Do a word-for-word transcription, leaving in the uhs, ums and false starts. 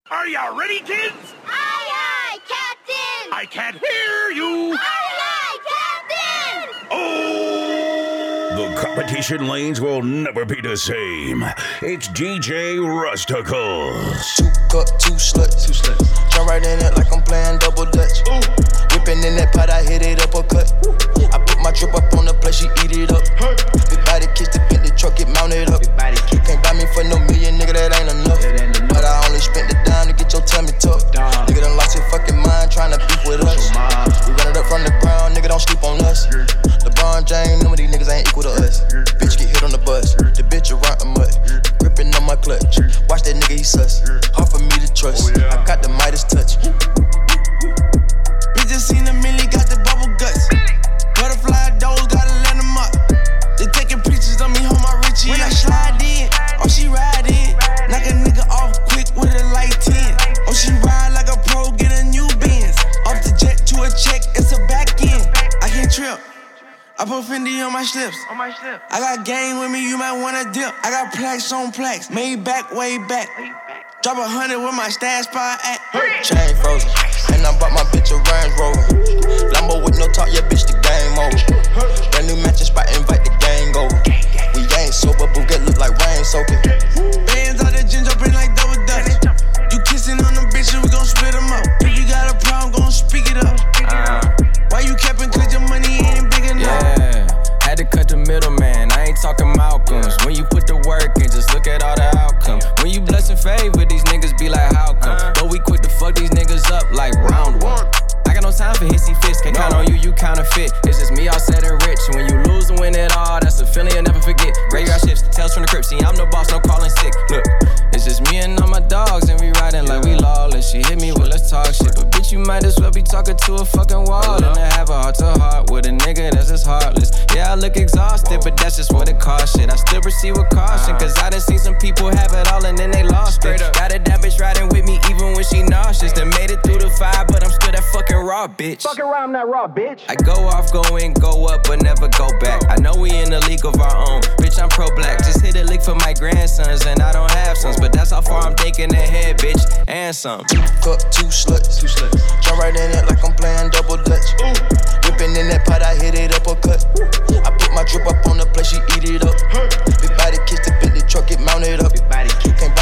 Are you ready, kids? Aye, aye, Captain! I can't hear you! Aye, aye, Captain! Oh! The competition lanes will never be the same. It's D J Rusticles. Two cup, two sluts. Two sluts. Jump right in it like I'm playing double dutch. Ooh. Whipping in that pot, I hit it uppercut. Ooh. I put my drip up on the plate, she eat it up. Hey. Big body kiss the Bentley truck, get mounted up. Big body kiss. Can't buy me for no million, nigga, that ain't enough. That ain't enough. But I only spent the dime to get your tummy tucked. Nigga done lost your fucking mind trying to beef with us. We run it up from the ground, nigga, don't sleep on us. Yeah. LeBron James, none of these niggas ain't equal to us. Yeah. Bitch get hit on the bus, yeah. The bitch around the mud. Yeah. Gripping on my clutch, yeah. Watch that nigga, he sus. Yeah. Hard for me to trust, oh, yeah. I got the Midas touch. Bitch just seen a milli, got the bubble guts. Butterfly doors, gotta let them up. They taking pictures of me, hold my Richie. When I slide in, oh she ride in. Knock a nigga off quick with a light ten. Oh she ride like a pro, get a new Benz. Off the jet to a check, it's a back end. I can't trip. I put Fendi on my slips. On my slip. I got game with me, you might wanna dip. I got plaques on plaques, made back, way back. Drop a hundred with my stash spot at. Hey. Chain frozen, and I bought my bitch a Range Rover. Lambo with no talk, yeah bitch the game over. Brand new matching spot, invite the gang over. We ain't sober, Bugatti look like rain soaking. Bands out the gin jumping like double dutch. You kissing on them bitches, we gon' split them up. If you got a problem, gon' speak it up. Uh, Why you capping, cause your money ain't big enough? Yeah, had to cut the middleman, I ain't talking Malcolms. When you put the work in, just look at all the outcomes. When you blessing favor, these niggas be like, how come? But we quick to fuck these niggas up like round one. I got no time for hissy fits, can't count on you, you counterfeit. It's just me all set and rich. When you lose and win it all, that's a feeling you'll never forget. Graveyard shifts, tales from the crypt, see I'm the boss, no calling sick. Look, it's just me and all my dogs, and we riding like we lawless. She hit me, well let's talk shit, but bitch you might as well be talking to a fucking wall. And I have a heart to heart with a nigga that's just heartless. Yeah, I look exhausted, but that's just what it costs shit. I still proceed with caution, cause I done seen some people have it all and then they lost it. Got a that bitch riding with me even when she nauseous. They made it through the fire, but I'm still that fucking raw bitch. Fuck around that raw bitch. I go off, go in, go up, but never go back. I know we in a league of our own. Bitch, I'm pro-black. Just hit a lick for my grandsons, and I don't have sons, but that's how far I'm thinking ahead, bitch. And some. Two cup, two sluts. Two sluts. Jump right in it like I'm playing double dutch. Ooh. Whipping in that pot, I hit it uppercut. Ooh. I put my drip up on the plate, she eat it up. Hey. Big body kiss the Bentley truck, get mounted up. Big body kiss. Can't